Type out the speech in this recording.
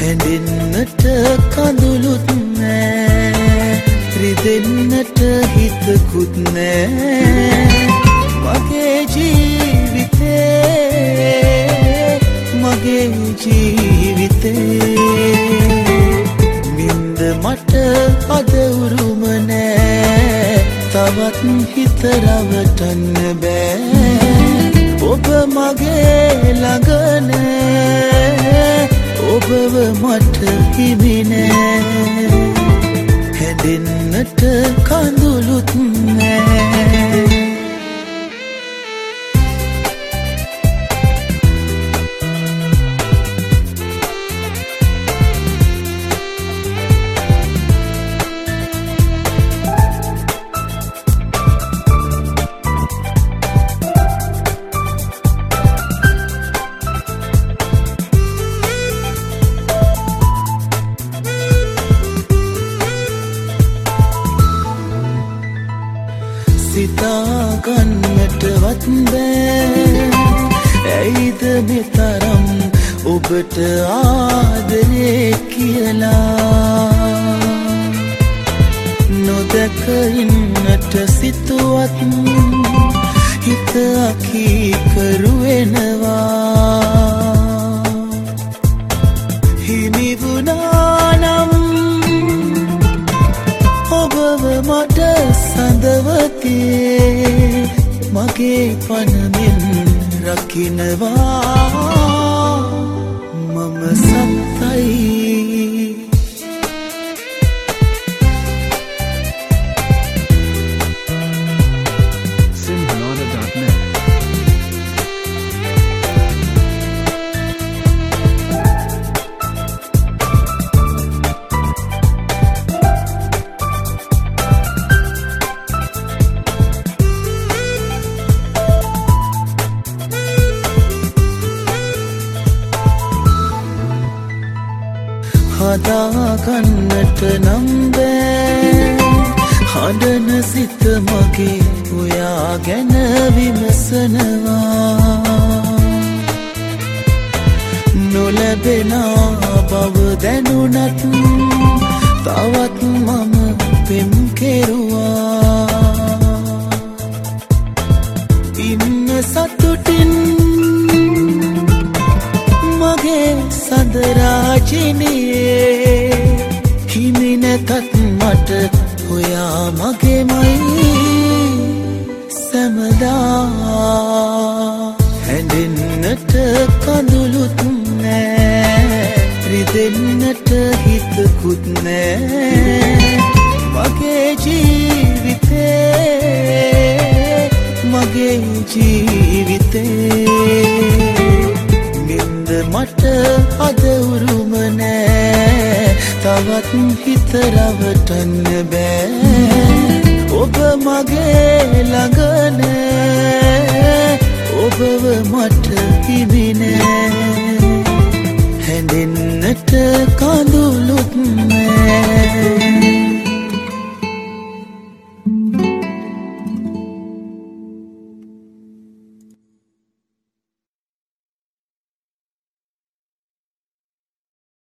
හැඳින්නට කඳුළුත් නෑ රිදෙන්නට හිතකුත් නෑ මගේ ජීවිතේ මින්ද මට අද උරුම නෑ තවත් හිත රවටන්න බෑ ඔබ මගේ ළඟ නෑ ඔබව මට හිමි නෑ හැදෙන්නට කඳුළුත් නෑ සිතාගන්නටවත් බෑ ඇයිද මෙතරම් ඔබට ආදරේ කියලා නොදැක ඉන්නට සිතුවත් හිත අකීකරුවෙනවා හිමි වුණා නම් ඔබව මට සඳවතේ මගේ පනමින් රකින්නවා මම සත්තයි Simhanada.net හදාගන්නට නම් බෑ හඬන සිත මගේ ඔයා ගැන විමසනවා නොලැබෙන බව දැනුණත් තවත් මම පෙම් කෙරුවා ඉන්න සතුටින් මගේ සඳරාජිනියේ හිමි නැතත් මට ඔයා මගේමයි සැමදා හැඳෙන්නට කඳුළුත් නෑ රිදෙන්නට හිතකුත් නෑ මගේ ජීවිතේ මට අද උරුම නෑ තවත් හිත රවටන්න බෑ ඔබ මගේ ළඟ නෑ ඔබව මට හිමි නෑ හැඳෙන්නට කඳුළු